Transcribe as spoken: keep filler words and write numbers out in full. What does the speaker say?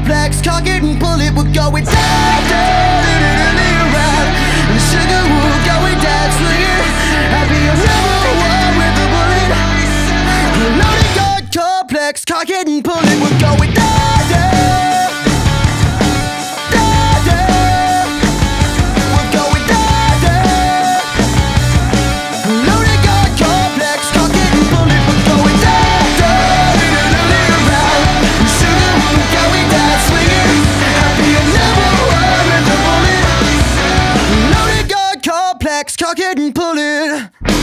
complex, cock it and pull it, we're going down, down, down, around. And the sugar will going down, swinging. I'll be a number one with the bullet. Loaded gun complex, cock it and pull it, we're going down, down, down, down. We're going down, down. Loaded gun complex, cock it and pull it, we're going down, down, around. And sugar will going down, swinging. I'll be a number one with the bullet. Loaded gun complex, cock it and pull it.